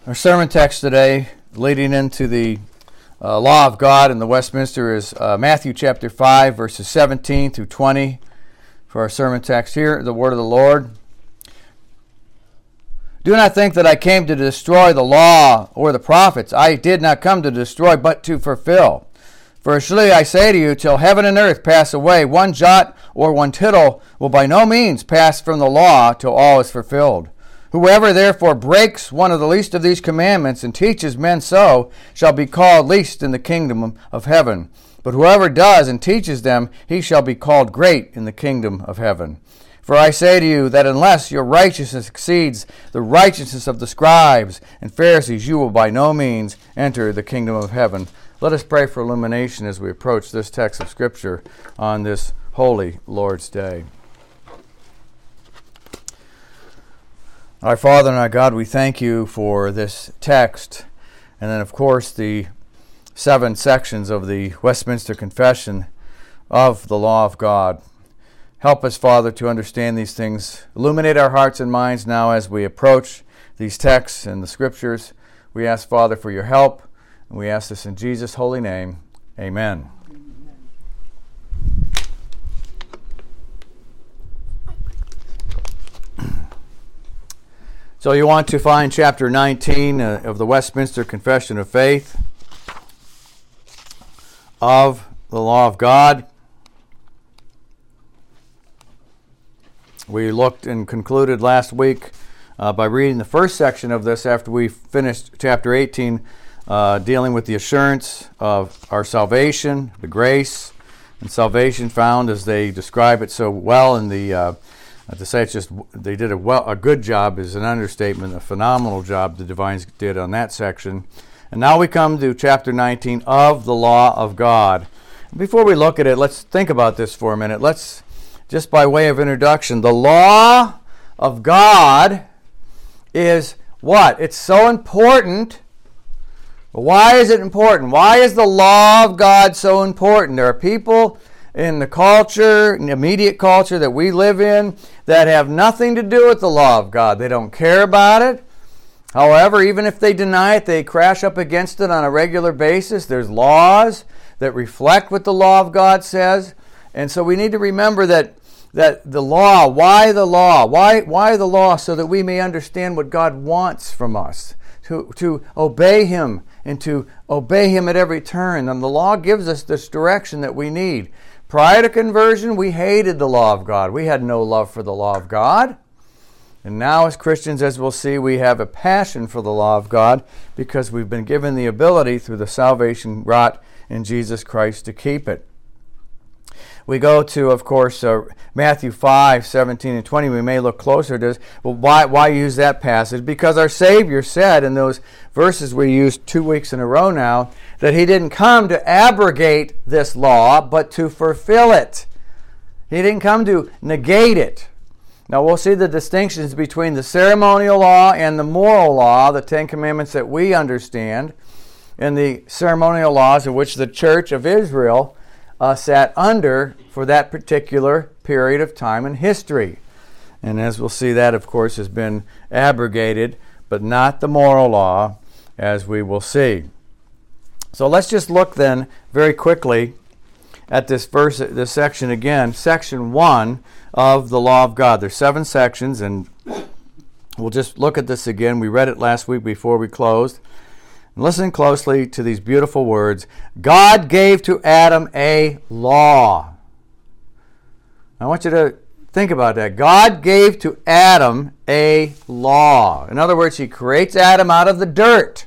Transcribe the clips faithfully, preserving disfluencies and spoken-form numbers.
Our sermon text today, leading into the uh, law of God in the Westminster, is uh, Matthew chapter five, verses seventeen through twenty. For our sermon text here, the word of the Lord. Do not think that I came to destroy the law or the prophets. I did not come to destroy, but to fulfill. For surely I say to you, till heaven and earth pass away, one jot or one tittle will by no means pass from the law till all is fulfilled. Whoever therefore breaks one of the least of these commandments and teaches men so shall be called least in the kingdom of heaven. But whoever does and teaches them, he shall be called great in the kingdom of heaven. For I say to you that unless your righteousness exceeds the righteousness of the scribes and Pharisees, you will by no means enter the kingdom of heaven. Let us pray for illumination as we approach this text of Scripture on this holy Lord's Day. Our Father and our God, we thank you for this text, and then, of course, the seven sections of the Westminster Confession of the law of God. Help us, Father, to understand these things. Illuminate our hearts and minds now as we approach these texts and the Scriptures. We ask, Father, for your help, and we ask this in Jesus' holy name. Amen. So you want to find chapter nineteen uh, of the Westminster Confession of Faith of the law of God. We looked and concluded last week uh, by reading the first section of this after we finished chapter eighteen, uh, dealing with the assurance of our salvation, the grace and salvation found as they describe it so well in the uh, to say it's just they did a well a good job is an understatement. A phenomenal job the divines did on that section. And now we come to chapter nineteen of the law of God. Before we look at it, let's think about this for a minute. Let's just by way of introduction, the law of God is what? It's so important. But why is it important? Why is the law of God so important? There are people in the culture, in the immediate culture that we live in, that have nothing to do with the law of God. They don't care about it. However, even if they deny it, they crash up against it on a regular basis. There's laws that reflect what the law of God says. And so we need to remember that that the law, why the law? Why why the law? So that we may understand what God wants from us, to, to obey Him and to obey Him at every turn. And the law gives us this direction that we need. Prior to conversion, we hated the law of God. We had no love for the law of God. And now as Christians, as we'll see, we have a passion for the law of God because we've been given the ability through the salvation wrought in Jesus Christ to keep it. We go to, of course, uh, Matthew five, seventeen and twenty. We may look closer to this. Well, why, why use that passage? Because our Savior said in those verses we used two weeks in a row now that He didn't come to abrogate this law, but to fulfill it. He didn't come to negate it. Now, we'll see the distinctions between the ceremonial law and the moral law, the Ten Commandments that we understand, and the ceremonial laws of which the Church of Israel Uh, sat under for that particular period of time in history. And as we'll see, that, of course, has been abrogated, but not the moral law, as we will see. So let's just look then very quickly at this verse, this section again, section one of the law of God. There's seven sections, and we'll just look at this again. We read it last week before we closed. Listen closely to these beautiful words. God gave to Adam a law. I want you to think about that. God gave to Adam a law. In other words, He creates Adam out of the dirt.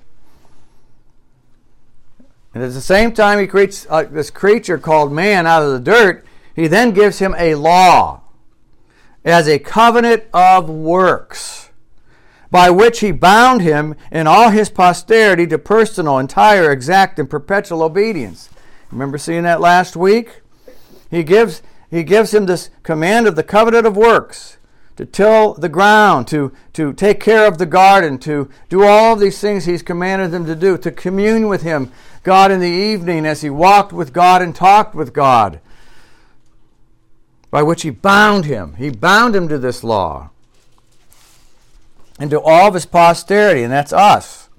And at the same time He creates uh, this creature called man out of the dirt, He then gives him a law as a covenant of works, by which He bound him and all his posterity to personal, entire, exact, and perpetual obedience. Remember seeing that last week? He gives, he gives him this command of the covenant of works, to till the ground, to, to take care of the garden, to do all of these things He's commanded them to do, to commune with Him, God, in the evening as he walked with God and talked with God, by which He bound him. He bound him to this law, and to all of his posterity, and that's us.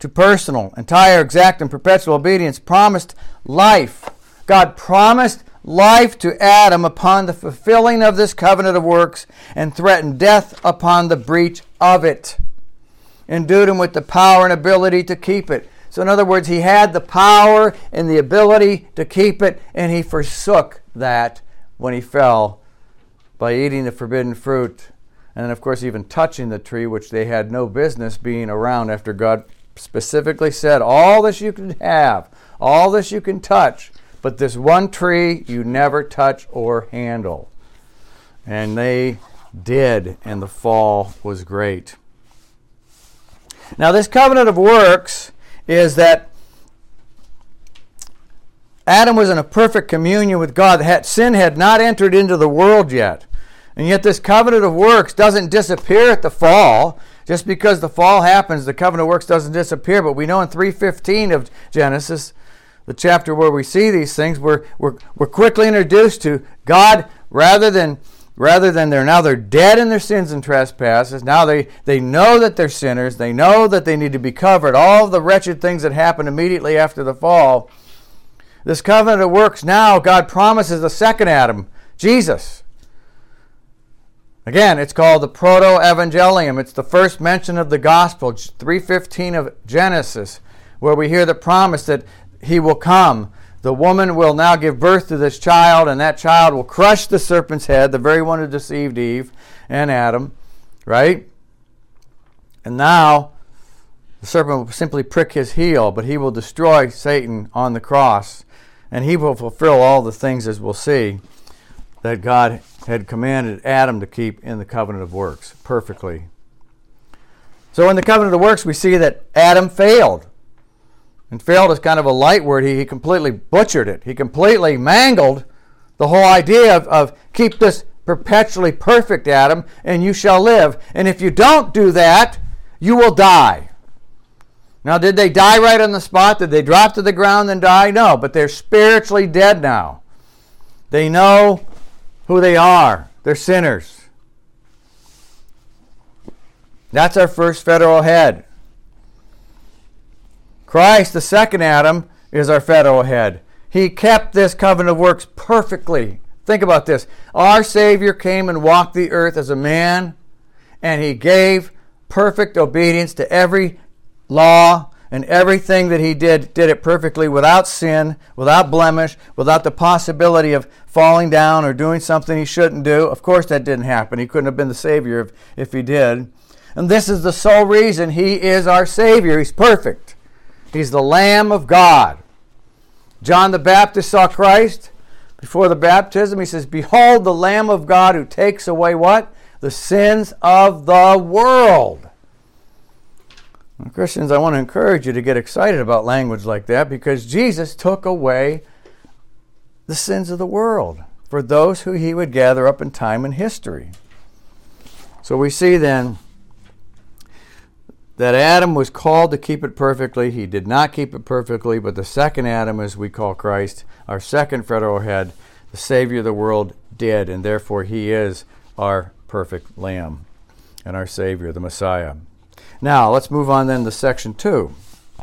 to personal, entire, exact, and perpetual obedience, promised life. God promised life to Adam upon the fulfilling of this covenant of works and threatened death upon the breach of it. Endued him with the power and ability to keep it. So in other words, he had the power and the ability to keep it, and he forsook that when he fell by eating the forbidden fruit. And then, of course, even touching the tree, which they had no business being around after God specifically said, all this you can have, all this you can touch, but this one tree you never touch or handle. And they did, and the fall was great. Now, this covenant of works is that Adam was in a perfect communion with God. Sin had not entered into the world yet. And yet this covenant of works doesn't disappear at the fall. Just because the fall happens, the covenant of works doesn't disappear. But we know in three fifteen of Genesis, the chapter where we see these things, we're, we're, we're quickly introduced to God, rather than rather than they're now they're dead in their sins and trespasses. Now they, they know that they're sinners. They know that they need to be covered. All of the wretched things that happened immediately after the fall. This covenant of works now, God promises a second Adam, Jesus. Again, it's called the Proto-Evangelium. It's the first mention of the gospel, three fifteen of Genesis, where we hear the promise that he will come. The woman will now give birth to this child, and that child will crush the serpent's head, the very one who deceived Eve and Adam, right? And now the serpent will simply prick his heel, but he will destroy Satan on the cross, and he will fulfill all the things, as we'll see, that God had commanded Adam to keep in the covenant of works perfectly. So in the covenant of works, we see that Adam failed. And failed is kind of a light word. He, he completely butchered it. He completely mangled the whole idea of, of keep this perpetually perfect, Adam, and you shall live. And if you don't do that, you will die. Now, did they die right on the spot? Did they drop to the ground and die? No, but they're spiritually dead now. They know who they are. They're sinners. That's our first federal head. Christ, the second Adam, is our federal head. He kept this covenant of works perfectly. Think about this. Our Savior came and walked the earth as a man, and he gave perfect obedience to every law, and everything that he did, did it perfectly, without sin, without blemish, without the possibility of falling down or doing something he shouldn't do. Of course that didn't happen. He couldn't have been the Savior if, if he did. And this is the sole reason he is our Savior. He's perfect. He's the Lamb of God. John the Baptist saw Christ before the baptism. He says, "Behold the Lamb of God who takes away" what? "The sins of the world." Well, Christians, I want to encourage you to get excited about language like that, because Jesus took away the sins of the world for those who he would gather up in time and history. So we see then that Adam was called to keep it perfectly. He did not keep it perfectly, but the second Adam, as we call Christ, our second federal head, the Savior of the world, did, and therefore he is our perfect Lamb and our Savior, the Messiah. Now, let's move on then to section two.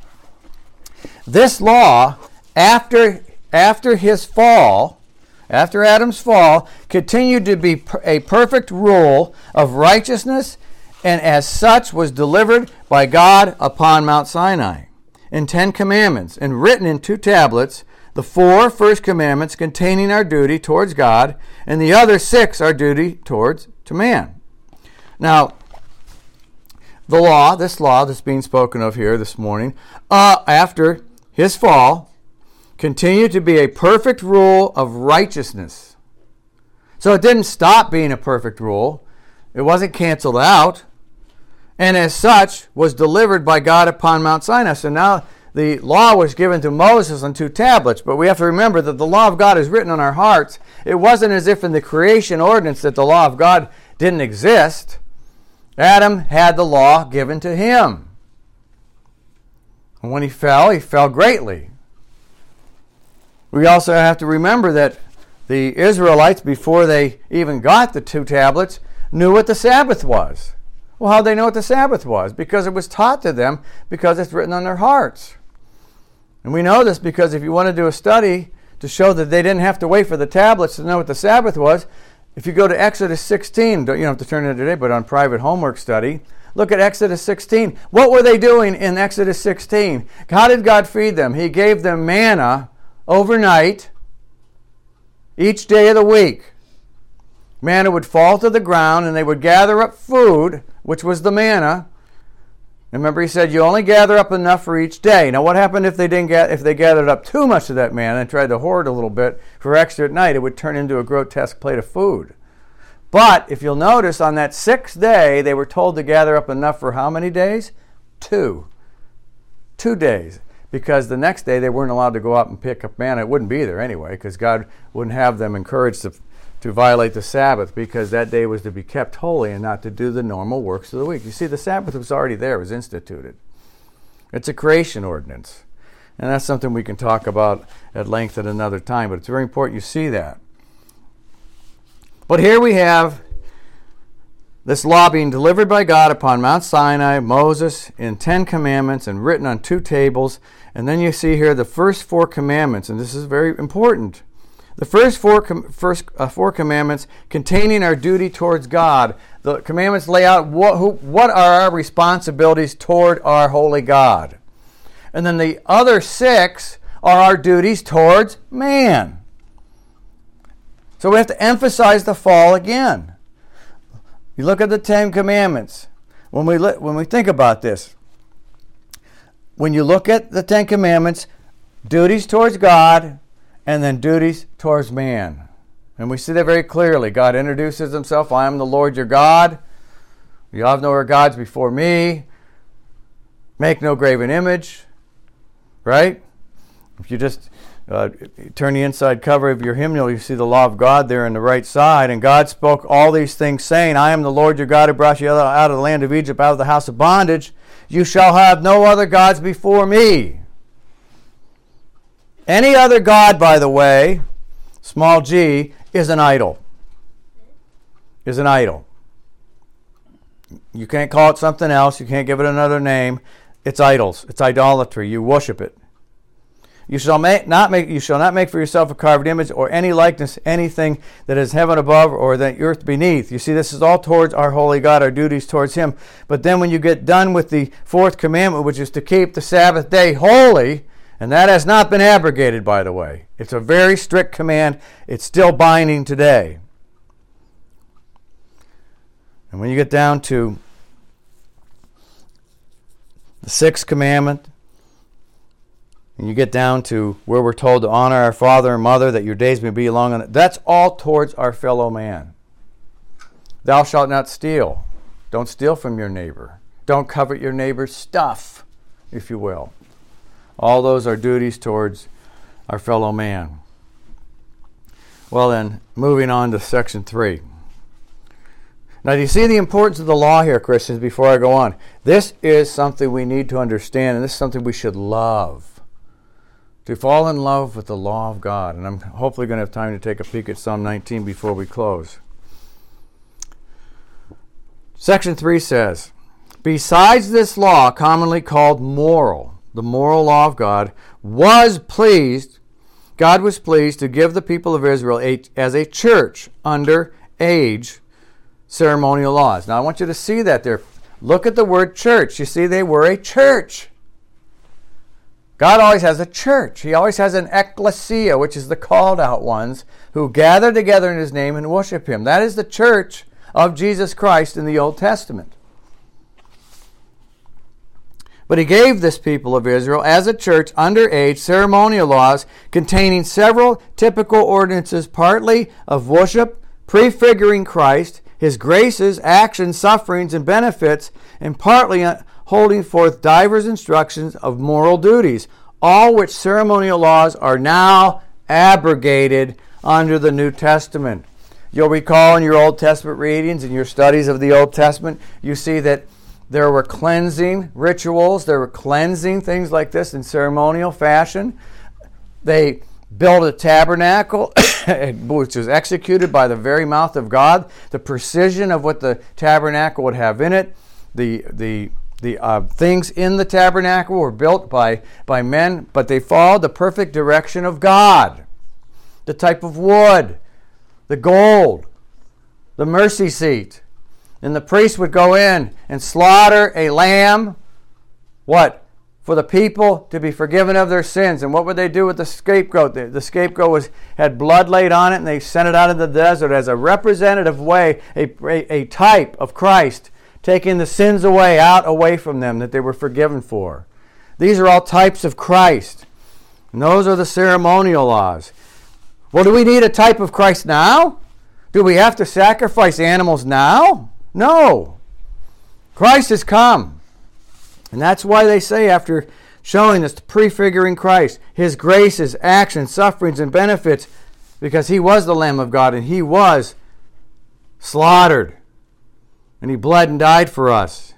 This law, after, after his fall, after Adam's fall, continued to be a perfect rule of righteousness, and as such was delivered by God upon Mount Sinai in Ten Commandments, and written in two tablets, the four first commandments containing our duty towards God, and the other six our duty towards to man. Now, the law, this law that's being spoken of here this morning, uh, after his fall, continued to be a perfect rule of righteousness. So it didn't stop being a perfect rule. It wasn't canceled out. And as such, was delivered by God upon Mount Sinai. So now the law was given to Moses on two tablets. But we have to remember that the law of God is written on our hearts. It wasn't as if in the creation ordinance that the law of God didn't exist. Adam had the law given to him. And when he fell, he fell greatly. We also have to remember that the Israelites, before they even got the two tablets, knew what the Sabbath was. Well, how'd they know what the Sabbath was? Because it was taught to them, because it's written on their hearts. And we know this because if you want to do a study to show that they didn't have to wait for the tablets to know what the Sabbath was, if you go to Exodus sixteen, don't, you don't have to turn it today, but on private homework study, look at Exodus sixteen. What were they doing in Exodus sixteen? How did God feed them? He gave them manna overnight, each day of the week. Manna would fall to the ground, and they would gather up food, which was the manna. Remember, he said you only gather up enough for each day. Now, what happened if they didn't get if they gathered up too much of that manna and tried to hoard a little bit for extra at night? It would turn into a grotesque plate of food. But if you'll notice, on that sixth day, they were told to gather up enough for how many days? Two. Two days. Because the next day they weren't allowed to go out and pick up manna. It wouldn't be there anyway, because God wouldn't have them encouraged to to violate the Sabbath, because that day was to be kept holy and not to do the normal works of the week. You see, the Sabbath was already there, it was instituted. It's a creation ordinance. And that's something we can talk about at length at another time, but it's very important you see that. But here we have this law being delivered by God upon Mount Sinai, Moses, in Ten Commandments and written on two tables. And then you see here the first four commandments, and this is very important. The first four com- first uh, four commandments containing our duty towards God. The commandments lay out what, who, what are our responsibilities toward our holy God. And then the other six are our duties towards man. So we have to emphasize the fall again. You look at the Ten Commandments. When we li- when we think about this, when you look at the Ten Commandments, duties towards God, and then duties towards man. And we see that very clearly. God introduces himself, I am the Lord your God. You have no other gods before me. Make no graven image. Right? If you just uh, turn the inside cover of your hymnal, you see the law of God there on the right side. And God spoke all these things, saying, I am the Lord your God who brought you out of the land of Egypt, out of the house of bondage. You shall have no other gods before me. Any other god, by the way, small g, is an idol. Is an idol. You can't call it something else. You can't give it another name. It's idols. It's idolatry. You worship it. You shall make, not make. You shall not make for yourself a carved image or any likeness, anything that is heaven above or the earth beneath. You see, this is all towards our holy God, our duties towards him. But then when you get done with the fourth commandment, which is to keep the Sabbath day holy, and that has not been abrogated, by the way. It's a very strict command. It's still binding today. And when you get down to the sixth commandment, and you get down to where we're told to honor our father and mother, that your days may be long on it, that's all towards our fellow man. Thou shalt not steal. Don't steal from your neighbor. Don't covet your neighbor's stuff, if you will. All those are duties towards our fellow man. Well then, moving on to section three. Now, do you see the importance of the law here, Christians, before I go on? This is something we need to understand, and this is something we should love. To fall in love with the law of God. And I'm hopefully going to have time to take a peek at Psalm nineteen before we close. Section three says, besides this law, commonly called moral, the moral law of God, was pleased, God was pleased to give the people of Israel a, as a church under age ceremonial laws. Now I want you to see that there. Look at the word church. You see, they were a church. God always has a church. He always has an ecclesia, which is the called out ones who gather together in his name and worship him. That is the church of Jesus Christ in the Old Testament. But he gave this people of Israel as a church under age ceremonial laws containing several typical ordinances, partly of worship, prefiguring Christ, his graces, actions, sufferings, and benefits, and partly holding forth divers instructions of moral duties, all which ceremonial laws are now abrogated under the New Testament. You'll recall in your Old Testament readings and your studies of the Old Testament, you see that there were cleansing rituals. There were cleansing things like this in ceremonial fashion. They built a tabernacle, which was executed by the very mouth of God. The precision of what the tabernacle would have in it. the the the uh, things in the tabernacle were built by by men, but they followed the perfect direction of God. The type of wood, the gold, the mercy seat. And the priest would go in and slaughter a lamb, what? For the people to be forgiven of their sins. And what would they do with the scapegoat? The, the scapegoat was had blood laid on it, and they sent it out into the desert as a representative way, a, a, a type of Christ, taking the sins away, out away from them that they were forgiven for. These are all types of Christ. And those are the ceremonial laws. Well, do we need a type of Christ now? Do we have to sacrifice animals now? No. Christ has come. And that's why they say, after showing us, prefiguring Christ, his graces, actions, sufferings, and benefits, because he was the Lamb of God and he was slaughtered. And he bled and died for us.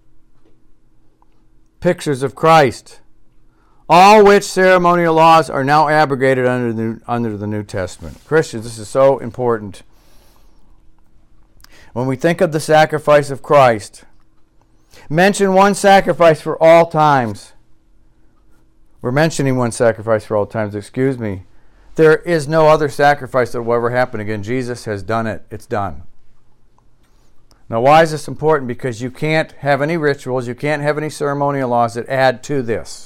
Pictures of Christ. All which ceremonial laws are now abrogated under the, under the New Testament. Christians, this is so important. When we think of the sacrifice of Christ, mention one sacrifice for all times. We're mentioning one sacrifice for all times, excuse me. There is no other sacrifice that will ever happen again. Jesus has done it. It's done. Now, why is this important? Because you can't have any rituals, you can't have any ceremonial laws that add to this.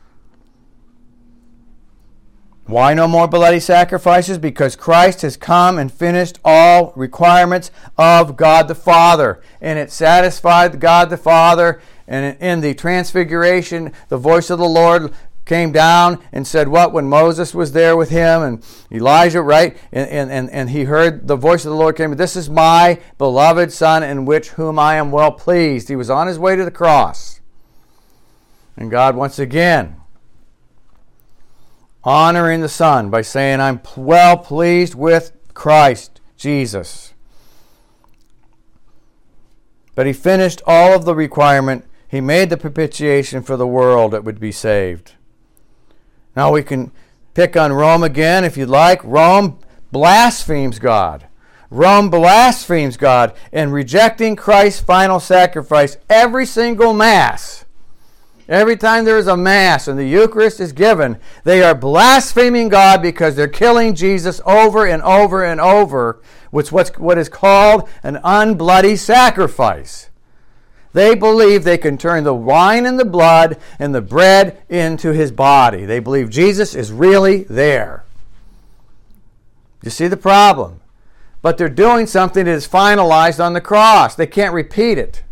Why no more bloody sacrifices? Because Christ has come and finished all requirements of God the Father. And it satisfied God the Father. And in the transfiguration, the voice of the Lord came down and said what? When Moses was there with him and Elijah, right? And, and, and, and he heard the voice of the Lord came, this is my beloved Son in which whom I am well pleased. He was on his way to the cross. And God once again honoring the Son by saying, I'm well pleased with Christ Jesus. But he finished all of the requirement. He made the propitiation for the world that would be saved. Now we can pick on Rome again if you'd like. Rome blasphemes God. Rome blasphemes God in rejecting Christ's final sacrifice every single Mass. Every time there is a Mass and the Eucharist is given, they are blaspheming God because they're killing Jesus over and over and over with what's, what is called an unbloody sacrifice. They believe they can turn the wine and the blood and the bread into his body. They believe Jesus is really there. You see the problem? But they're doing something that is finalized on the cross. They can't repeat it.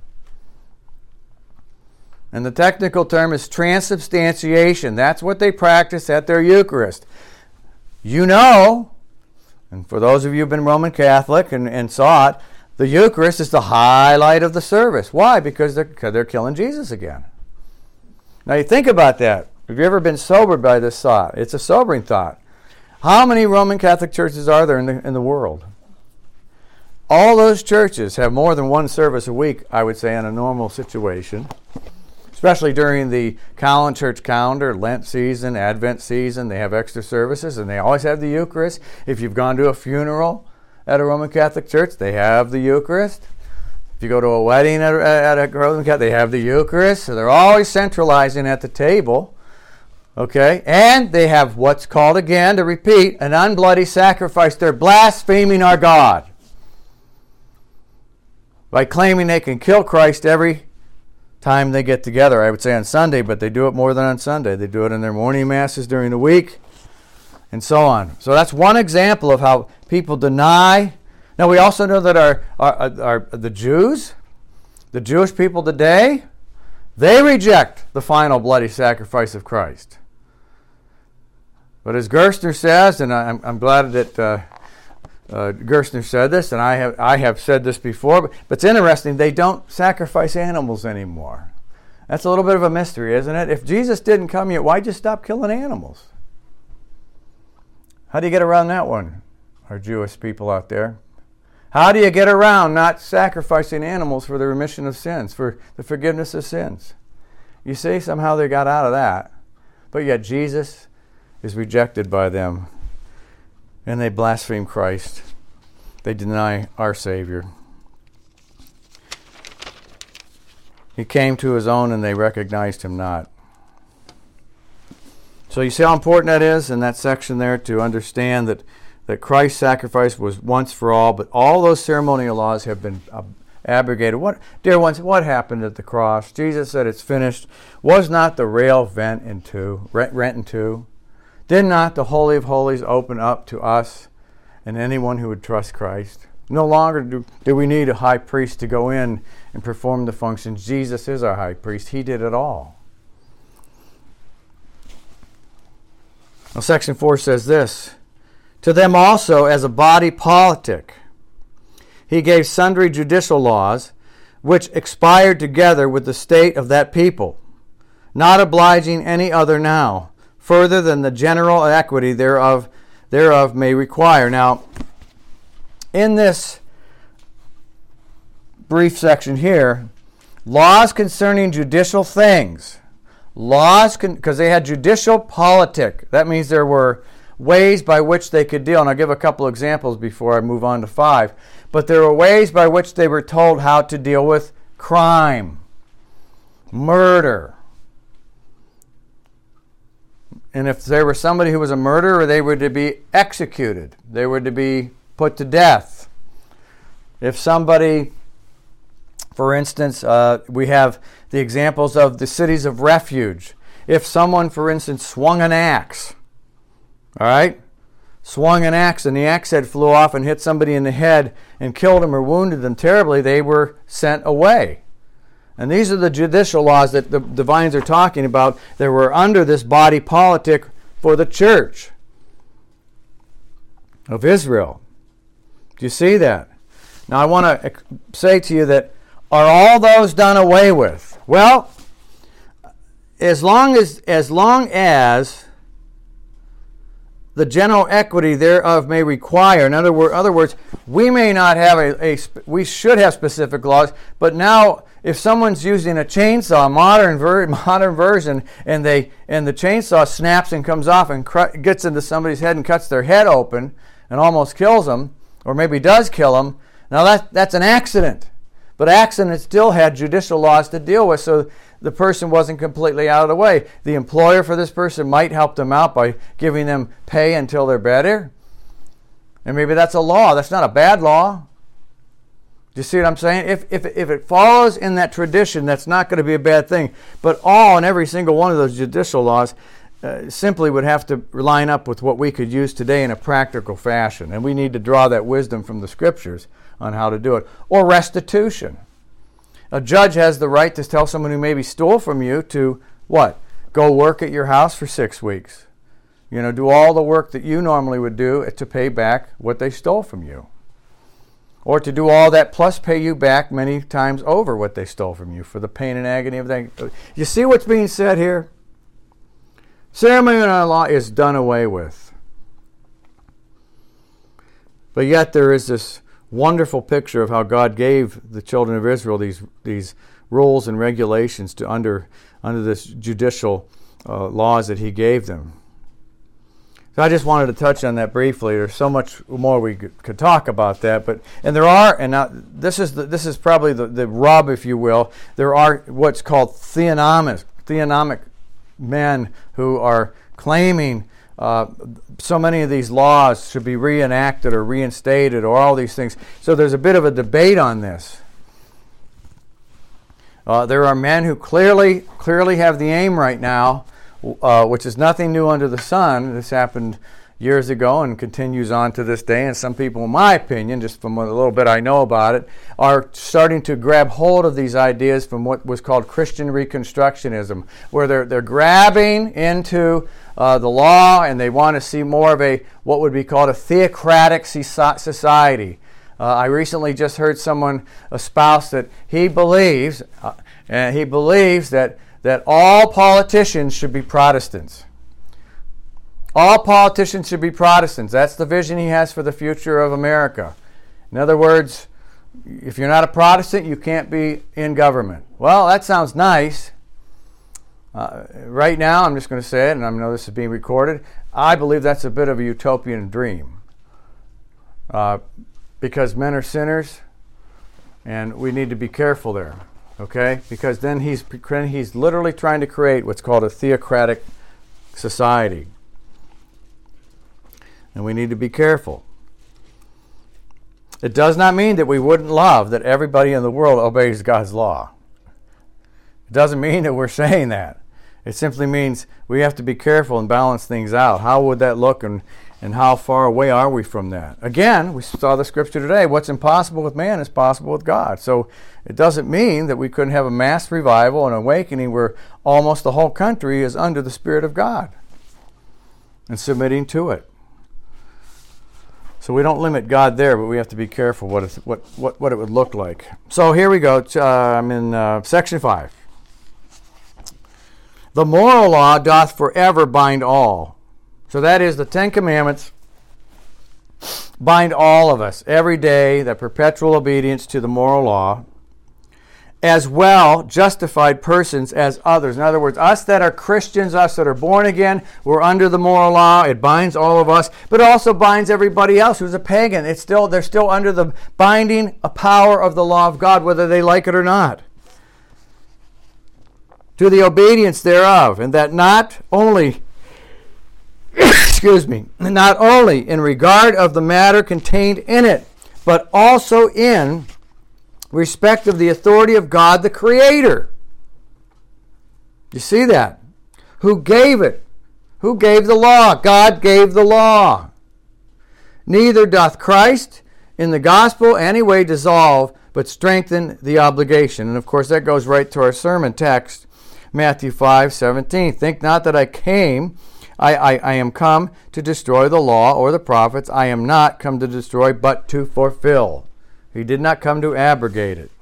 And the technical term is transubstantiation. That's what they practice at their Eucharist. You know, and for those of you who've been Roman Catholic and, and saw it, the Eucharist is the highlight of the service. Why? Because they're, because they're killing Jesus again. Now you think about that. Have you ever been sobered by this thought? It's a sobering thought. How many Roman Catholic churches are there in the, in the world? All those churches have more than one service a week, I would say, in a normal situation. Especially during the Collin Church calendar, Lent season, Advent season, they have extra services, and they always have the Eucharist. If you've gone to a funeral at a Roman Catholic church, they have the Eucharist. If you go to a wedding at, at a Roman Catholic, they have the Eucharist. So they're always centralizing at the table. Okay? And they have what's called, again, to repeat, an unbloody sacrifice. They're blaspheming our God by claiming they can kill Christ every time they get together. I would say on Sunday, but they do it more than on Sunday. They do it in their morning masses during the week and so on. So that's one example of how people deny. Now we also know that our, our, our the Jews, the Jewish people today, they reject the final bloody sacrifice of Christ. But as Gerstner says, and I'm, I'm glad that uh, uh, Gerstner said this, and I have I have said this before, but, but it's interesting, they don't sacrifice animals anymore. That's a little bit of a mystery, isn't it? If Jesus didn't come yet, why'd you stop killing animals? How do you get around that one, our Jewish people out there? How do you get around not sacrificing animals for the remission of sins, for the forgiveness of sins? You see, somehow they got out of that. But yet Jesus is rejected by them. And they blaspheme Christ. They deny our Savior. He came to his own and they recognized him not. So you see how important that is in that section there, to understand that, that Christ's sacrifice was once for all, but all those ceremonial laws have been uh, abrogated. What, dear ones, what happened at the cross? Jesus said it's finished. Was not the rail rent in two? Rent, rent in two? Did not the Holy of Holies open up to us and anyone who would trust Christ? No longer do, do we need a high priest to go in and perform the functions. Jesus is our high priest. He did it all. Now, section four says this: to them also, as a body politic, he gave sundry judicial laws, which expired together with the state of that people, not obliging any other now, further than the general equity thereof, thereof may require. Now, in this brief section here, laws concerning judicial things, laws, because they had judicial politic. That means there were ways by which they could deal. And I'll give a couple examples before I move on to five. But there were ways by which they were told how to deal with crime, murder. And if there was somebody who was a murderer, they were to be executed. They were to be put to death. If somebody, for instance, uh, we have the examples of the cities of refuge. If someone, for instance, swung an axe, all right, swung an axe and the axe head flew off and hit somebody in the head and killed them or wounded them terribly, they were sent away. And these are the judicial laws that the divines are talking about that were under this body politic for the church of Israel. Do you see that? Now I want to say to you that, are all those done away with? Well, as long as as long as the general equity thereof may require, in other, word, other words, we may not have a, a, we should have specific laws, but now if someone's using a chainsaw, modern ver, modern version, and they and the chainsaw snaps and comes off and cr- gets into somebody's head and cuts their head open and almost kills them, or maybe does kill them, now that that's an accident. But accidents still had judicial laws to deal with, so the person wasn't completely out of the way. The employer for this person might help them out by giving them pay until they're better. And maybe that's a law. That's not a bad law. Do you see what I'm saying? If, if, if it follows in that tradition, that's not going to be a bad thing. But all and every single one of those judicial laws uh, simply would have to line up with what we could use today in a practical fashion. And we need to draw that wisdom from the Scriptures on how to do it. Or restitution. A judge has the right to tell someone who maybe stole from you to, what? Go work at your house for six weeks. You know, do all the work that you normally would do to pay back what they stole from you. Or to do all that plus pay you back many times over what they stole from you for the pain and agony of that. You see what's being said here? Ceremonial law is done away with. But yet there is this wonderful picture of how God gave the children of Israel these these rules and regulations to under under this judicial uh, laws that He gave them. So I just wanted to touch on that briefly. There's so much more we could, could talk about that, but and there are, and now this is the, this is probably the, the rub, if you will. There are what's called theonomic theonomic men who are claiming Uh, so many of these laws should be reenacted or reinstated or all these things. So there's a bit of a debate on this. Uh, there are men who clearly clearly have the aim right now, uh, which is nothing new under the sun. This happened years ago and continues on to this day. And some people, in my opinion, just from a little bit I know about it, are starting to grab hold of these ideas from what was called Christian Reconstructionism, where they're they're grabbing into Uh, the law, and they want to see more of a what would be called a theocratic society. Uh, I recently just heard someone espouse that he believes, uh, and he believes that that all politicians should be Protestants. All politicians should be Protestants. That's the vision he has for the future of America. In other words, if you're not a Protestant, you can't be in government. Well, that sounds nice. Uh, right now, I'm just going to say it, and I know this is being recorded, I believe that's a bit of a utopian dream. Uh, because men are sinners, and we need to be careful there. Okay? Because then he's he's literally trying to create what's called a theocratic society. And we need to be careful. It does not mean that we wouldn't love that everybody in the world obeys God's law. It doesn't mean that we're saying that. It simply means we have to be careful and balance things out. How would that look, and, and how far away are we from that? Again, we saw the scripture today. What's impossible with man is possible with God. So it doesn't mean that we couldn't have a mass revival and awakening where almost the whole country is under the Spirit of God and submitting to it. So we don't limit God there, but we have to be careful what it, what, what, what it would look like. So here we go. Uh, I'm in uh, section five. The moral law doth forever bind all. So that is the Ten Commandments bind all of us every day, that perpetual obedience to the moral law, as well justified persons as others. In other words, us that are Christians, us that are born again, we're under the moral law. It binds all of us, but also binds everybody else who's a pagan. It's still they're still under the binding power of the law of God, whether they like it or not. To the obedience thereof, and that not only excuse me, not only in regard of the matter contained in it, but also in respect of the authority of God the Creator. You see that? Who gave it? Who gave the law? God gave the law. Neither doth Christ in the gospel any way dissolve, but strengthen the obligation. And of course that goes right to our sermon text, Matthew five seventeen. Think not that I came, I, I, I am come to destroy the law or the prophets. I am not come to destroy, but to fulfill. He did not come to abrogate it.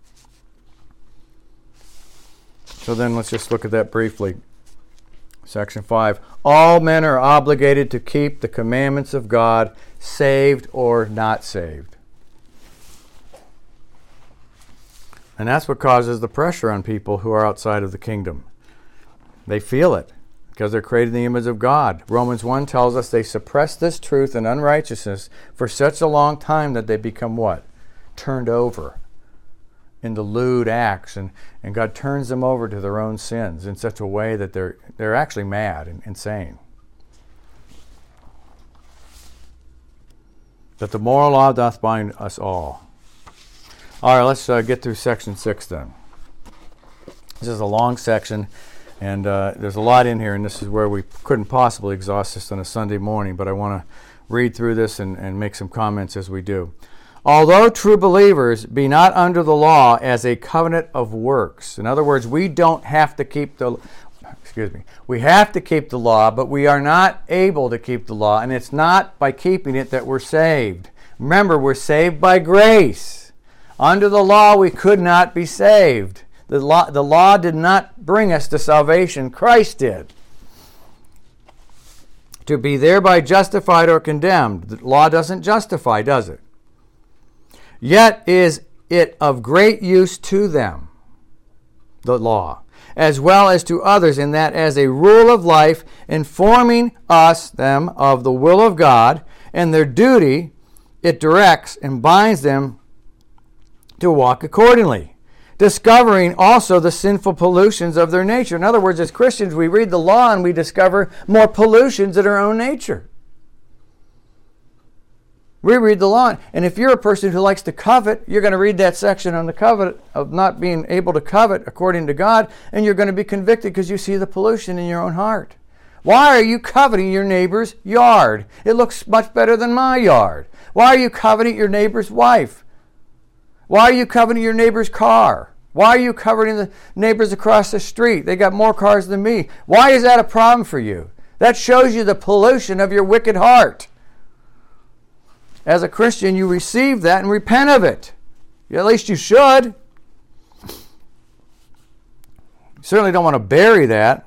So then let's just look at that briefly. Section five. All men are obligated to keep the commandments of God, saved or not saved. And that's what causes the pressure on people who are outside of the kingdom. They feel it because they're created in the image of God. Romans one tells us they suppress this truth and unrighteousness for such a long time that they become what? Turned over into lewd acts, and, and God turns them over to their own sins in such a way that they're they're actually mad and insane. That the moral law doth bind us all. All right, let's uh, get through section six then. This is a long section, and uh, there's a lot in here, and this is where we couldn't possibly exhaust this on a Sunday morning, but I want to read through this and, and make some comments as we do. Although true believers be not under the law as a covenant of works. In other words, we don't have to keep the, excuse me, we have to keep the law, but we are not able to keep the law, and it's not by keeping it that we're saved. Remember, we're saved by grace. Under the law, we could not be saved. The law, the law did not bring us to salvation. Christ did. To be thereby justified or condemned. The law doesn't justify, does it? Yet is it of great use to them, the law, as well as to others, in that as a rule of life, informing us, them, of the will of God and their duty, it directs and binds them to walk accordingly, discovering also the sinful pollutions of their nature. In other words, as Christians, we read the law and we discover more pollutions in our own nature. We read the law, and if you're a person who likes to covet, you're going to read that section on the covet of not being able to covet according to God, and you're going to be convicted because you see the pollution in your own heart. Why are you coveting your neighbor's yard? It looks much better than my yard. Why are you coveting your neighbor's wife? Why are you coveting your neighbor's car? Why are you coveting the neighbors across the street? They got more cars than me. Why is that a problem for you? That shows you the pollution of your wicked heart. As a Christian, you receive that and repent of it. At least you should. You certainly don't want to bury that.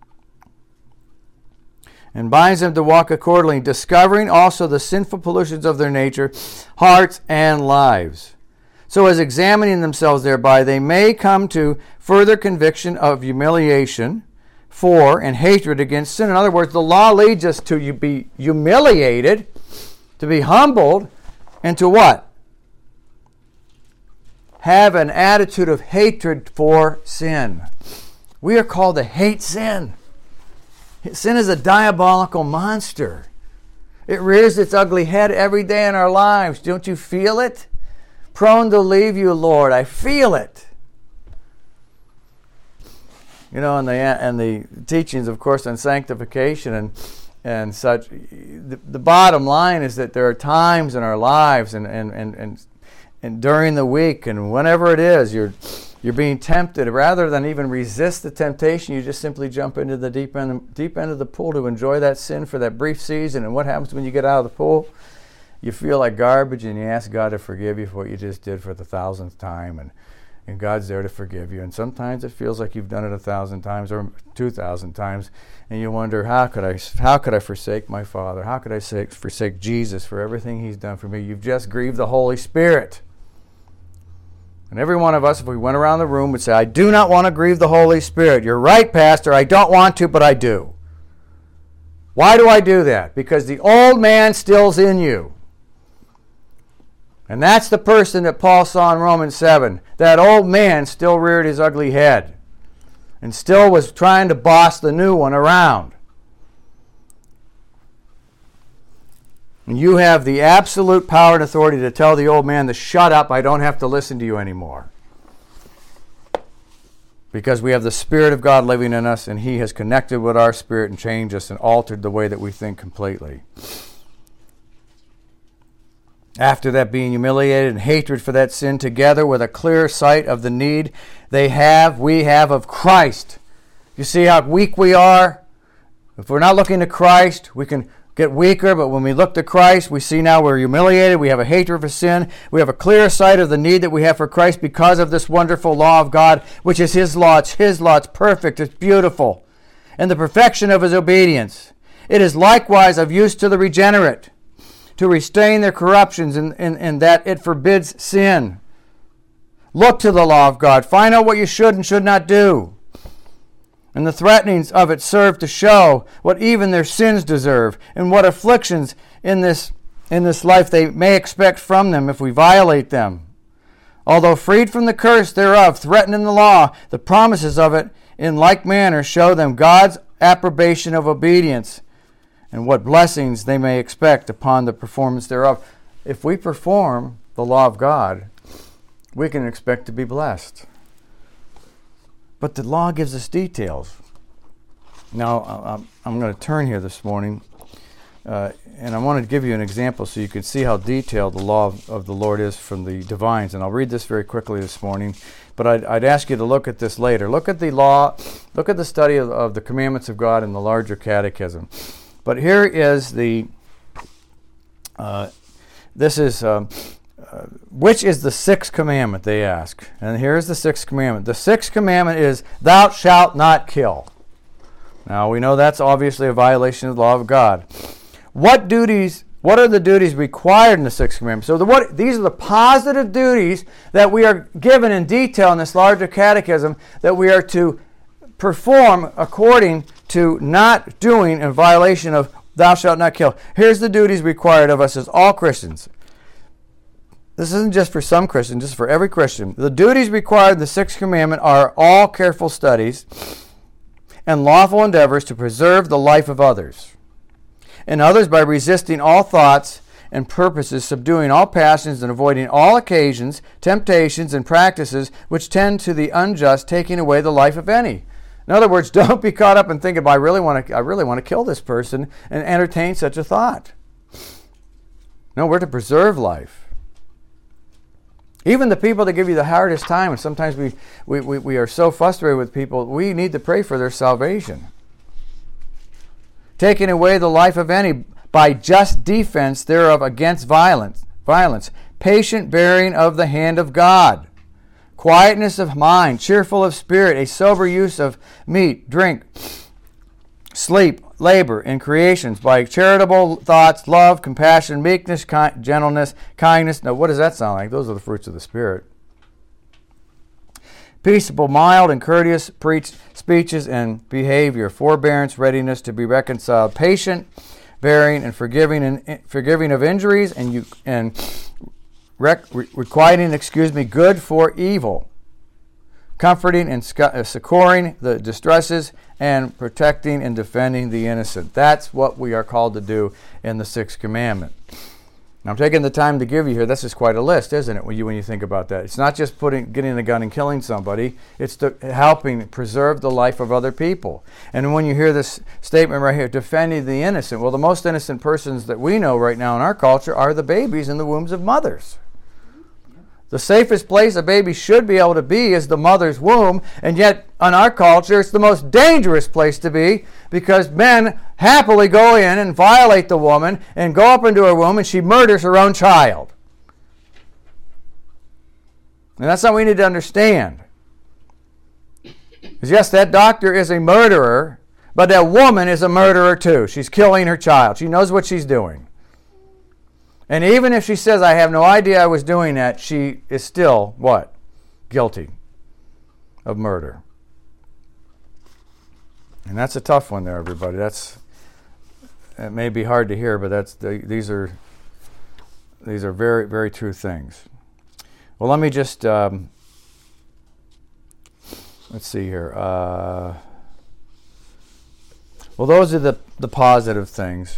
And binds them to walk accordingly, discovering also the sinful pollutions of their nature, hearts, and lives. So as examining themselves thereby, they may come to further conviction of humiliation for and hatred against sin. In other words, the law leads us to be humiliated, to be humbled, and to what? have an attitude of hatred for sin. We are called to hate sin. Sin is a diabolical monster. It rears its ugly head every day in our lives. Don't you feel it? Prone to leave you, Lord. I feel it. You know, and the and the teachings, of course, on sanctification and and such. The, the bottom line is that there are times in our lives and and, and, and and during the week and whenever it is, you're you're being tempted. Rather than even resist the temptation, you just simply jump into the deep end deep end of the pool to enjoy that sin for that brief season. And what happens when you get out of the pool? You feel like garbage, and you ask God to forgive you for what you just did for the thousandth time, and and God's there to forgive you. And sometimes it feels like you've done it a thousand times or two thousand times, and you wonder, how could I how could I forsake my Father? How could I forsake Jesus for everything He's done for me? You've just grieved the Holy Spirit. And every one of us, if we went around the room, would say, I do not want to grieve the Holy Spirit. You're right, Pastor. I don't want to, but I do. Why do I do that? Because the old man still's in you. And that's the person that Paul saw in Romans seven. That old man still reared his ugly head and still was trying to boss the new one around. And you have the absolute power and authority to tell the old man to shut up. I don't have to listen to you anymore. Because we have the Spirit of God living in us, and He has connected with our spirit and changed us and altered the way that we think completely. After that, being humiliated and hatred for that sin, together with a clear sight of the need they have, we have of Christ. You see how weak we are? If we're not looking to Christ, we can get weaker, but when we look to Christ, we see now we're humiliated, we have a hatred for sin, we have a clear sight of the need that we have for Christ because of this wonderful law of God, which is His law. It's His law. It's perfect. It's beautiful. And the perfection of His obedience. It is likewise of use to the regenerate, to restrain their corruptions, in, in, in that it forbids sin. Look to the law of God. Find out what you should and should not do. And the threatenings of it serve to show what even their sins deserve, and what afflictions in this in this life they may expect from them if we violate them. Although freed from the curse thereof, threatened in the law, the promises of it in like manner show them God's approbation of obedience, and what blessings they may expect upon the performance thereof. If we perform the law of God, we can expect to be blessed. But the law gives us details. Now, I'm going to turn here this morning, uh, and I want to give you an example so you can see how detailed the law of, of the Lord is from the divines. And I'll read this very quickly this morning, but I'd, I'd ask you to look at this later. Look at the law, look at the study of, of the commandments of God in the larger catechism. But here is the, uh, this is... Um, Uh, which is the sixth commandment, they ask. And here's the sixth commandment. The sixth commandment is, thou shalt not kill. Now, we know that's obviously a violation of the law of God. What duties, what are the duties required in the sixth commandment? So the, what, these are the positive duties that we are given in detail in this larger catechism that we are to perform according to not doing in violation of thou shalt not kill. Here's the duties required of us as all Christians. This isn't just for some Christians, just for every Christian. The duties required in the sixth commandment are all careful studies and lawful endeavors to preserve the life of others, and others by resisting all thoughts and purposes, subduing all passions, and avoiding all occasions, temptations, and practices which tend to the unjust, taking away the life of any. In other words, don't be caught up in thinking, I really want to, I really want to kill this person, and entertain such a thought. No, we're to preserve life. Even the people that give you the hardest time, and sometimes we, we, we, we are so frustrated with people, we need to pray for their salvation. Taking away the life of any by just defense thereof against violence, violence, patient bearing of the hand of God, quietness of mind, cheerful of spirit, a sober use of meat, drink, sleep, labor, and creations, by charitable thoughts, love, compassion, meekness, ki- gentleness, kindness. Now, what does that sound like? Those are the fruits of the Spirit. Peaceable, mild, and courteous preach, speeches and behavior, forbearance, readiness to be reconciled, patient, bearing, and forgiving, and forgiving of injuries, and you and rec- requiting, excuse me, good for evil, comforting and sc- succoring the distresses, and protecting and defending the innocent. That's what we are called to do in the Sixth Commandment. Now, I'm taking the time to give you here. This is quite a list, isn't it, when you when you think about that? It's not just putting, getting a gun and killing somebody. It's the, helping preserve the life of other people. And when you hear this statement right here, defending the innocent, well, the most innocent persons that we know right now in our culture are the babies in the wombs of mothers. The safest place a baby should be able to be is the mother's womb, and yet in our culture it's the most dangerous place to be because men happily go in and violate the woman and go up into her womb and she murders her own child. And that's something we need to understand. Because yes, that doctor is a murderer, but that woman is a murderer too. She's killing her child. She knows what she's doing. And even if she says, I have no idea I was doing that, she is still, what? Guilty of murder. And that's a tough one there, everybody. That's, it may be hard to hear, but that's the, these are these are very, very true things. Well, let me just, um, let's see here. Uh, well, those are the, the positive things.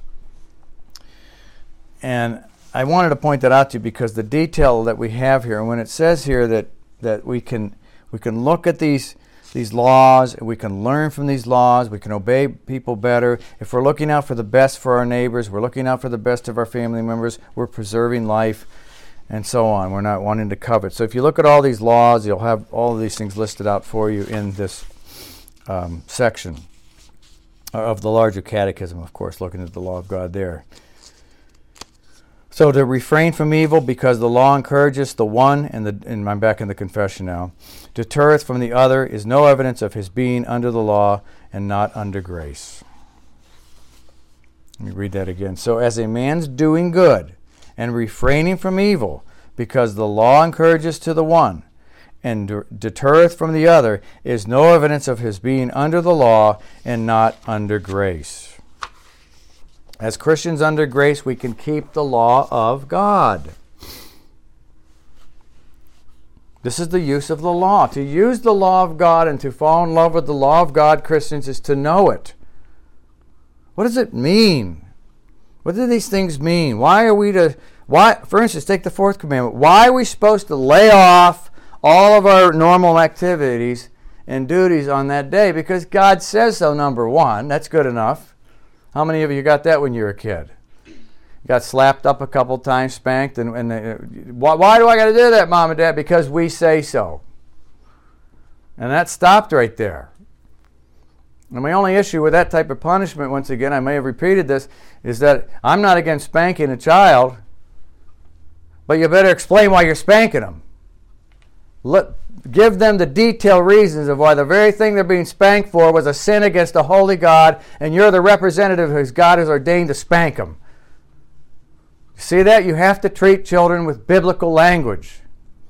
And I wanted to point that out to you because the detail that we have here, and when it says here that, that we can we can look at these these laws, we can learn from these laws, we can obey people better. If we're looking out for the best for our neighbors, we're looking out for the best of our family members, we're preserving life, and so on. We're not wanting to covet. So if you look at all these laws, you'll have all of these things listed out for you in this um, section of the larger catechism, of course, looking at the law of God there. So to refrain from evil, because the law encourages the one, and, the, and I'm back in the confession now, deterreth from the other, is no evidence of his being under the law and not under grace. Let me read that again. So as a man's doing good and refraining from evil, because the law encourages to the one and de- deterreth from the other, is no evidence of his being under the law and not under grace. As Christians under grace, we can keep the law of God. This is the use of the law. To use the law of God and to fall in love with the law of God, Christians, is to know it. What does it mean? What do these things mean? Why are we to, why, for instance, take the fourth commandment. Why are we supposed to lay off all of our normal activities and duties on that day? Because God says so, number one. That's good enough. How many of you got that when you were a kid? You got slapped up a couple times, spanked, and, and uh, why, why do I got to do that, Mom and Dad? Because we say so. And that stopped right there. And my only issue with that type of punishment, once again, I may have repeated this, is that I'm not against spanking a child, but you better explain why you're spanking them. Let, give them the detailed reasons of why the very thing they're being spanked for was a sin against a holy God, and you're the representative whose God has ordained to spank them. See that? You have to treat children with biblical language.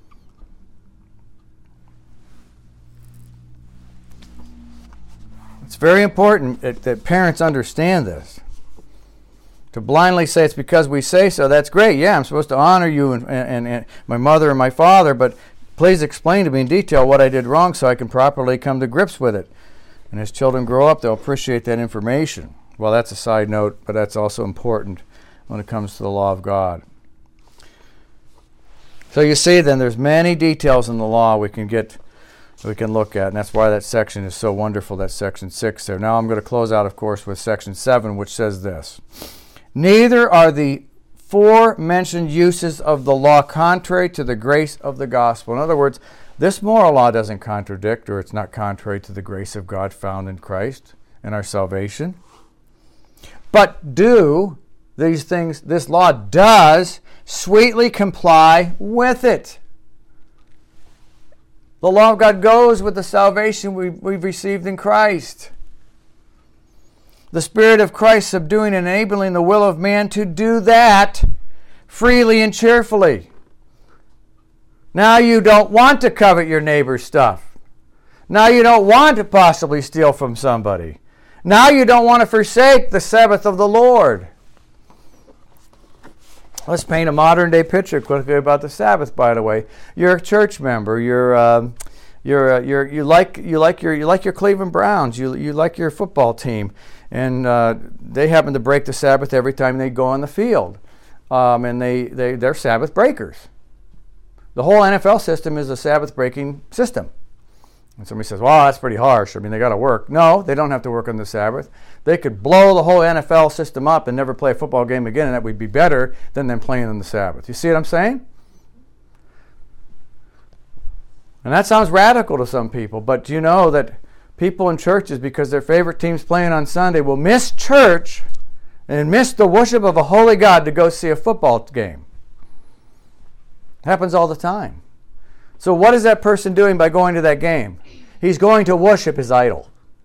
It's very important that, that parents understand this. To blindly say it's because we say so, that's great. Yeah, I'm supposed to honor you and, and, and my mother and my father, but please explain to me in detail what I did wrong so I can properly come to grips with it. And as children grow up, they'll appreciate that information. Well, that's a side note, but that's also important when it comes to the law of God. So you see then there's many details in the law we can get, we can look at, and that's why that section is so wonderful, that section six there. Now I'm going to close out, of course, with section seven, which says this. Neither are the aforementioned uses of the law contrary to the grace of the gospel. In other words, this moral law doesn't contradict, or it's not contrary to the grace of God found in Christ and our salvation. But do these things, this law does sweetly comply with it. The law of God goes with the salvation we, we've received in Christ. The Spirit of Christ subduing and enabling the will of man to do that freely and cheerfully. Now you don't want to covet your neighbor's stuff. Now you don't want to possibly steal from somebody. Now you don't want to forsake the Sabbath of the Lord. Let's paint a modern-day picture quickly about the Sabbath. By the way, you're a church member. You're um, you're uh, you're you like you like your you like your Cleveland Browns. You you like your football team, and uh, they happen to break the Sabbath every time they go on the field, um, and they they they're Sabbath breakers. The whole N F L system is a Sabbath-breaking system. And somebody says, well, that's pretty harsh. I mean, they got to work. No, they don't have to work on the Sabbath. They could blow the whole N F L system up and never play a football game again, and that would be better than them playing on the Sabbath. You see what I'm saying? And that sounds radical to some people, but do you know that people in churches, because their favorite team's playing on Sunday, will miss church and miss the worship of a holy God to go see a football game? It happens all the time. So what is that person doing by going to that game? He's going to worship his idol.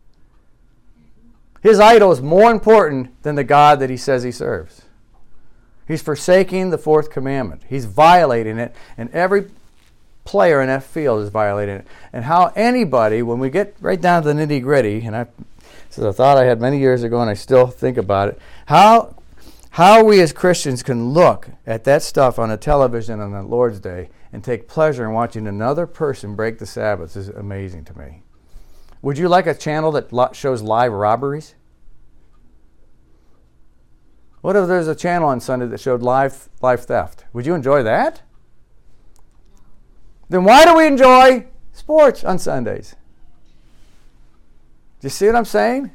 His idol is more important than the God that he says he serves. He's forsaking the fourth commandment. He's violating it, and every player in that field is violating it. And how anybody, when we get right down to the nitty-gritty, and I, this is a thought I had many years ago and I still think about it, how, how we as Christians can look at that stuff on a television on the Lord's Day and take pleasure in watching another person break the Sabbath is amazing to me. Would you like a channel that lo- shows live robberies? What if there's a channel on Sunday that showed live live theft? Would you enjoy that? Then why do we enjoy sports on Sundays? Do you see what I'm saying?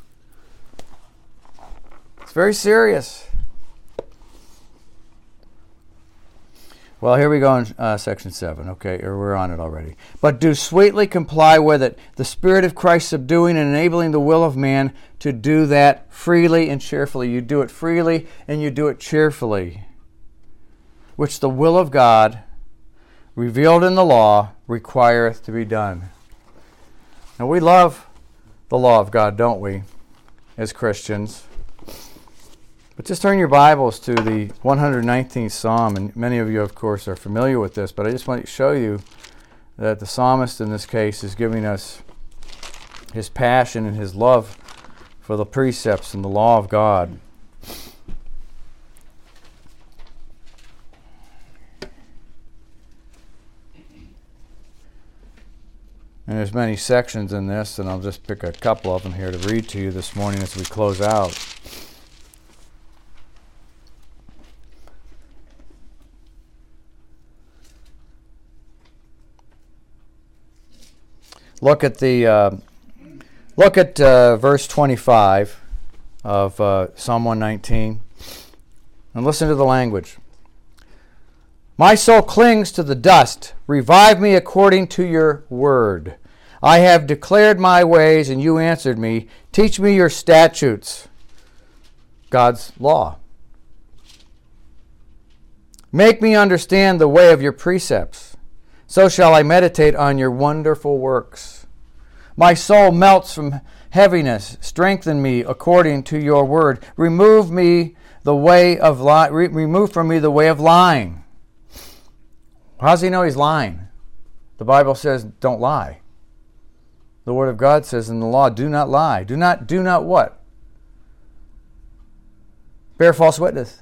It's very serious. Well, here we go in uh, section seven, okay, or we're on it already. But do sweetly comply with it, the Spirit of Christ subduing and enabling the will of man to do that freely and cheerfully. You do it freely and you do it cheerfully, which the will of God, revealed in the law, requireth to be done. Now, we love the law of God, don't we, as Christians? But just turn your Bibles to the one hundred nineteenth Psalm, and many of you, of course, are familiar with this, but I just want to show you that the psalmist in this case is giving us his passion and his love for the precepts and the law of God. And there's many sections in this, and I'll just pick a couple of them here to read to you this morning as we close out. Look at the uh, look at uh, verse twenty-five of uh, Psalm one nineteen, and listen to the language. My soul clings to the dust. Revive me according to your word. I have declared my ways, and you answered me. Teach me your statutes, God's law. Make me understand the way of your precepts. So shall I meditate on your wonderful works. My soul melts from heaviness. Strengthen me according to your word. Remove me the way of li- re- remove from me the way of lying. How does he know he's lying? The Bible says, don't lie. The Word of God says in the law, do not lie. Do not, do not what? Bear false witness.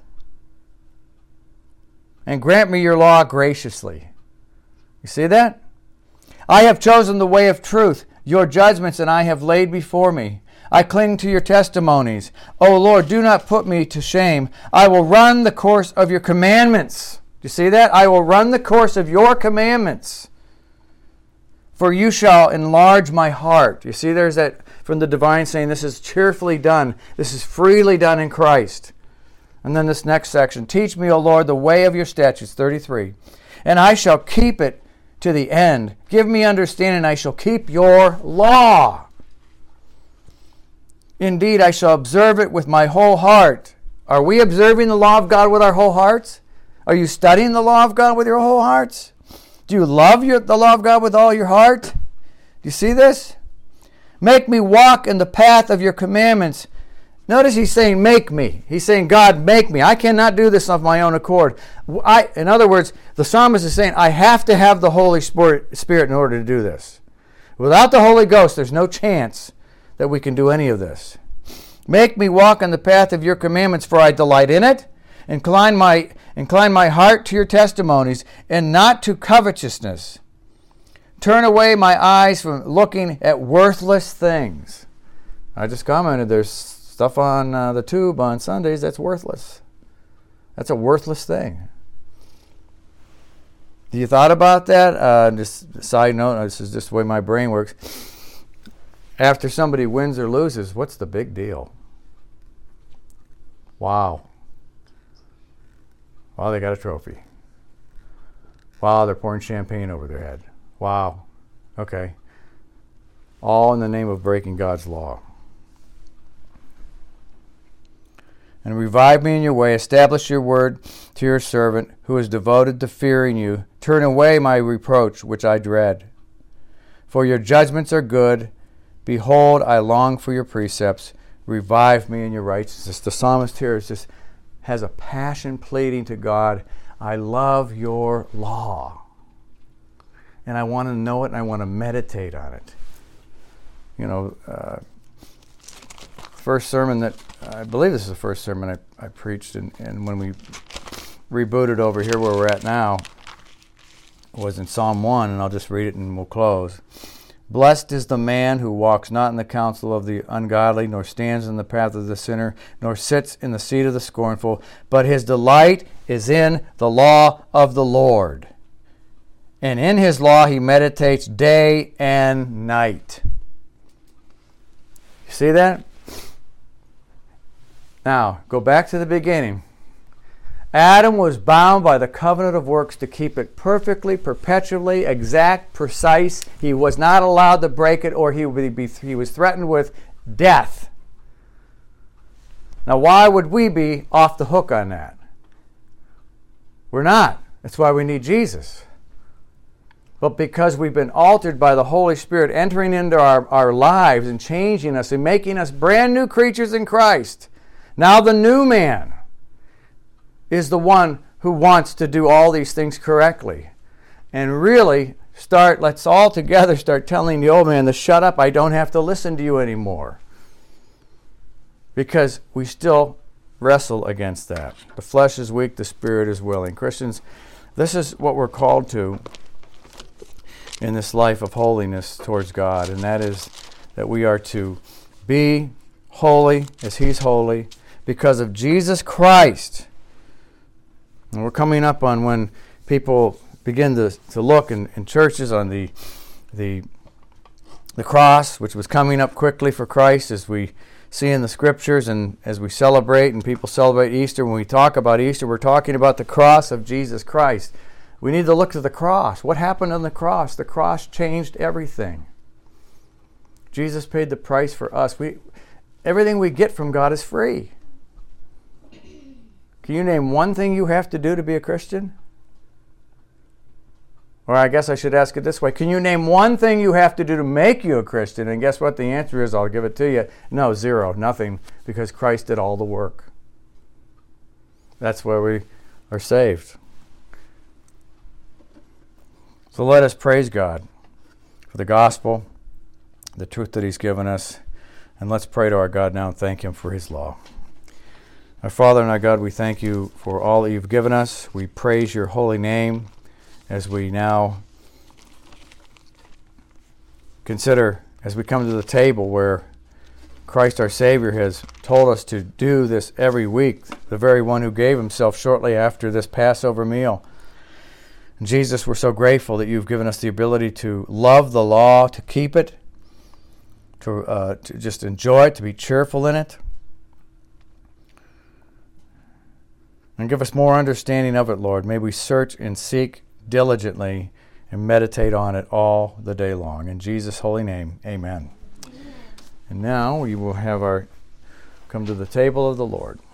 And grant me your law graciously. You see that? I have chosen the way of truth. Your judgments and I have laid before me. I cling to your testimonies. O Lord, do not put me to shame. I will run the course of your commandments. Do you see that? I will run the course of your commandments. For you shall enlarge my heart. You see, there's that from the divine saying this is cheerfully done. This is freely done in Christ. And then this next section. Teach me, O Lord, the way of your statutes. thirty-three. And I shall keep it to the end. Give me understanding, I shall keep your law. Indeed, I shall observe it with my whole heart. Are we observing the law of God with our whole hearts? Are you studying the law of God with your whole hearts? Do you love your, the law of God with all your heart? Do you see this? Make me walk in the path of your commandments. Notice he's saying, make me. He's saying, God, make me. I cannot do this of my own accord. I, in other words, the psalmist is saying, I have to have the Holy Spirit, Spirit in order to do this. Without the Holy Ghost, there's no chance that we can do any of this. Make me walk in the path of your commandments, for I delight in it, Incline my, incline my heart to your testimonies and not to covetousness. Turn away my eyes from looking at worthless things. I just commented there's stuff on uh, the tube on Sundays that's worthless. That's a worthless thing. Do you thought about that? Uh, just a side note, this is just the way my brain works. After somebody wins or loses, what's the big deal? Wow. Wow, they got a trophy. Wow, they're pouring champagne over their head. Wow. Okay. All in the name of breaking God's law. And revive me in your way. Establish your word to your servant who is devoted to fearing you. Turn away my reproach, which I dread. For your judgments are good. Behold, I long for your precepts. Revive me in your righteousness. The psalmist here is just has a passion pleading to God, I love your law. And I want to know it and I want to meditate on it. You know, uh, first sermon that, I believe this is the first sermon I, I preached, and, and when we rebooted over here where we're at now, was in Psalm one, and I'll just read it and we'll close. Blessed is the man who walks not in the counsel of the ungodly, nor stands in the path of the sinner, nor sits in the seat of the scornful, but his delight is in the law of the Lord. And in his law he meditates day and night. You see that? Now, go back to the beginning. Adam was bound by the covenant of works to keep it perfectly, perpetually, exact, precise. He was not allowed to break it, or he would be, he was threatened with death. Now, why would we be off the hook on that? We're not. That's why we need Jesus. But because we've been altered by the Holy Spirit entering into our, our lives and changing us and making us brand new creatures in Christ, now the new man is the one who wants to do all these things correctly. And really start, let's all together start telling the old man to shut up, I don't have to listen to you anymore. Because we still wrestle against that. The flesh is weak, the spirit is willing. Christians, this is what we're called to in this life of holiness towards God, and that is that we are to be holy as He's holy because of Jesus Christ. And we're coming up on when people begin to, to look in, in churches on the, the, the cross, which was coming up quickly for Christ, as we see in the Scriptures and as we celebrate, and people celebrate Easter. When we talk about Easter, we're talking about the cross of Jesus Christ. We need to look to the cross. What happened on the cross? The cross changed everything. Jesus paid the price for us. We, everything we get from God is free. Can you name one thing you have to do to be a Christian? Or I guess I should ask it this way. Can you name one thing you have to do to make you a Christian? And guess what the answer is? I'll give it to you. No, zero, nothing, because Christ did all the work. That's where we are saved. So let us praise God for the gospel, the truth that He's given us, and let's pray to our God now and thank Him for His law. Our Father and our God, we thank You for all that You've given us. We praise Your holy name as we now consider, as we come to the table where Christ our Savior has told us to do this every week, the very one who gave Himself shortly after this Passover meal. And Jesus, we're so grateful that You've given us the ability to love the law, to keep it, to, uh, to just enjoy it, to be cheerful in it. And give us more understanding of it, Lord. May we search and seek diligently and meditate on it all the day long. In Jesus' holy name, amen. Amen. And now we will have our come to the table of the Lord.